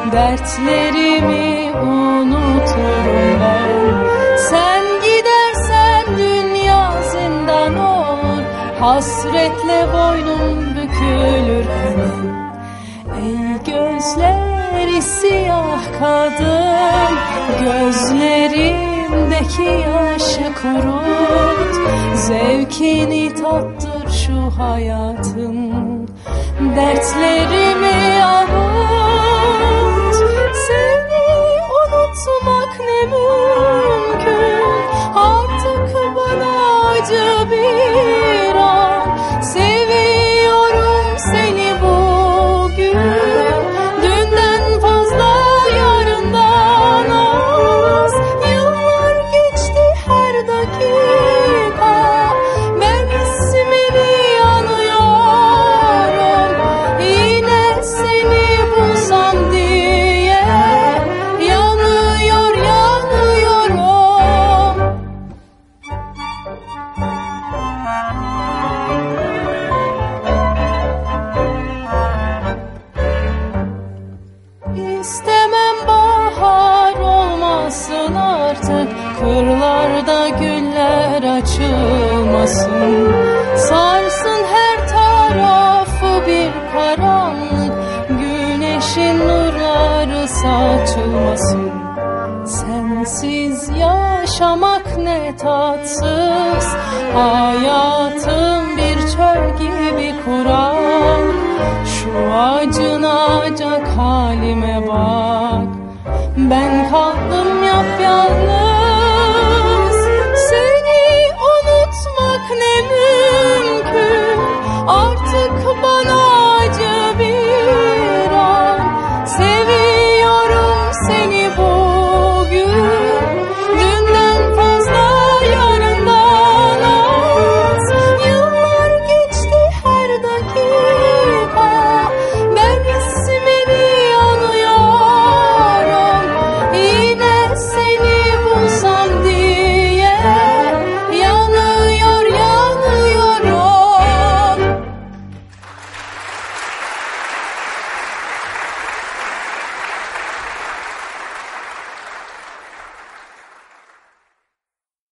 dertlerimi unuturum ben. Sen gidersen dünya zindan olur, hasretle boynum bükülür hemen. Ey gözleri siyah kadın, gözlerimdeki yaşı kurut, zevkini tattır şu hayatın, dertlerimi avut. Seni unutmak ne mümkün, artık bana acı bir an. Seviyorum seni bugün, dünden fazla yarından az. Yıllar geçti her dakika, ben ismini anıyorum. Yine seni bulsam diye yanıyorum. İstemem bahar olmasın artık, kırlarda güller açılmasın. Sarsın her tarafı bir karanlık, güneşin nurları saçılmasın. Sensiz yaşamak ne tatsız, hayatım bir çöl gibi kurak. Şu acınacak halime bak, ben kaldım